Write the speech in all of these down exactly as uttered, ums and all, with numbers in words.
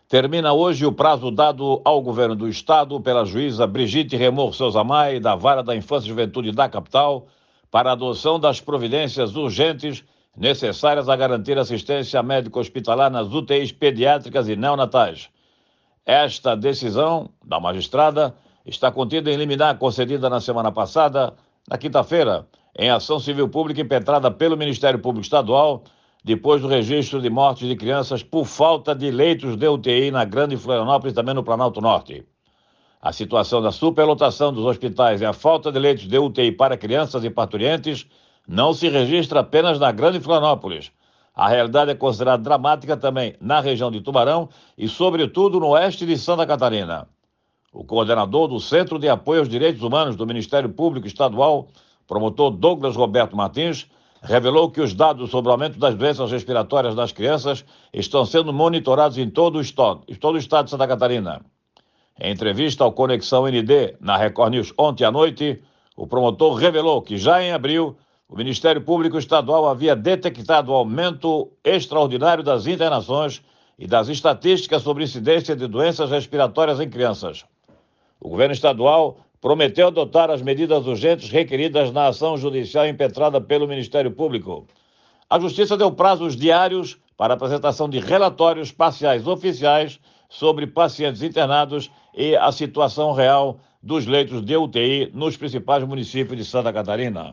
Termina hoje o prazo dado ao governo do estado pela juíza Brigitte Remor Souza Mai, da Vara da Infância e Juventude da capital, para a adoção das providências urgentes necessárias a garantir assistência médico-hospitalar nas U T Is pediátricas e neonatais. Esta decisão da magistrada está contida em liminar concedida na semana passada, na quinta-feira, em ação civil pública impetrada pelo Ministério Público Estadual, depois do registro de mortes de crianças por falta de leitos de U T I na Grande Florianópolis e também no Planalto Norte. A situação da superlotação dos hospitais e a falta de leitos de U T I para crianças e parturientes não se registra apenas na Grande Florianópolis. A realidade é considerada dramática também na região de Tubarão e, sobretudo, no oeste de Santa Catarina. O coordenador do Centro de Apoio aos Direitos Humanos do Ministério Público Estadual, promotor Douglas Roberto Martins, revelou que os dados sobre o aumento das doenças respiratórias das crianças estão sendo monitorados em todo o estado, em todo o estado de Santa Catarina. Em entrevista ao Conexão N D na Record News ontem à noite, o promotor revelou que já em abril o Ministério Público Estadual havia detectado o aumento extraordinário das internações e das estatísticas sobre incidência de doenças respiratórias em crianças. O governo estadual prometeu adotar as medidas urgentes requeridas na ação judicial impetrada pelo Ministério Público. A Justiça deu prazos diários para apresentação de relatórios parciais oficiais sobre pacientes internados e a situação real dos leitos de U T I nos principais municípios de Santa Catarina.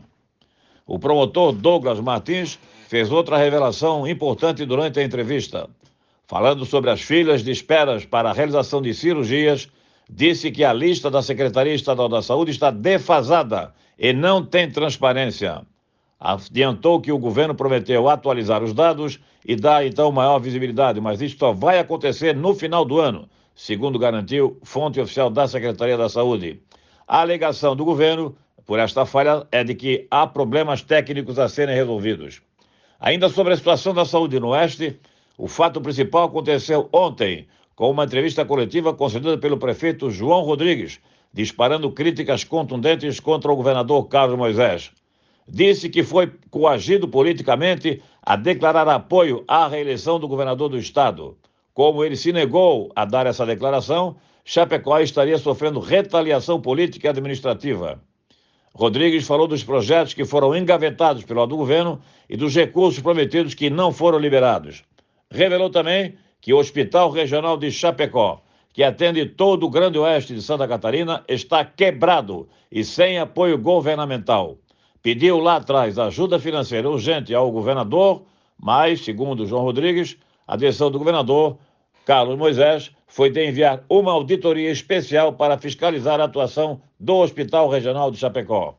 O promotor Douglas Martins fez outra revelação importante durante a entrevista. Falando sobre as filas de esperas para a realização de cirurgias, disse que a lista da Secretaria Estadual da Saúde está defasada e não tem transparência. Adiantou que o governo prometeu atualizar os dados e dar então maior visibilidade, mas isso só vai acontecer no final do ano, segundo garantiu fonte oficial da Secretaria da Saúde. A alegação do governo por esta falha é de que há problemas técnicos a serem resolvidos. Ainda sobre a situação da saúde no Oeste, o fato principal aconteceu ontem, com uma entrevista coletiva concedida pelo prefeito João Rodrigues, disparando críticas contundentes contra o governador Carlos Moisés. Disse que foi coagido politicamente a declarar apoio à reeleição do governador do estado. Como ele se negou a dar essa declaração, Chapecó estaria sofrendo retaliação política e administrativa. Rodrigues falou dos projetos que foram engavetados pelo lado do governo e dos recursos prometidos que não foram liberados. Revelou também que o Hospital Regional de Chapecó, que atende todo o Grande Oeste de Santa Catarina, está quebrado e sem apoio governamental. Pediu lá atrás ajuda financeira urgente ao governador, mas, segundo João Rodrigues, a decisão do governador Carlos Moisés foi de enviar uma auditoria especial para fiscalizar a atuação do Hospital Regional de Chapecó.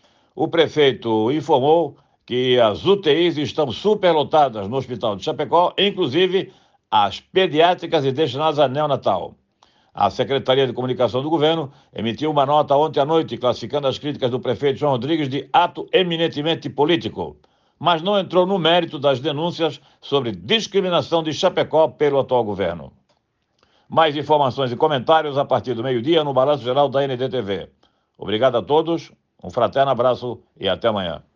O prefeito informou que as U T Is estão superlotadas no Hospital de Chapecó, inclusive as pediátricas e destinadas a neonatal. A Secretaria de Comunicação do Governo emitiu uma nota ontem à noite classificando as críticas do prefeito João Rodrigues de ato eminentemente político, mas não entrou no mérito das denúncias sobre discriminação de Chapecó pelo atual governo. Mais informações e comentários a partir do meio-dia no Balanço Geral da N D T V. Obrigado a todos, um fraterno abraço e até amanhã.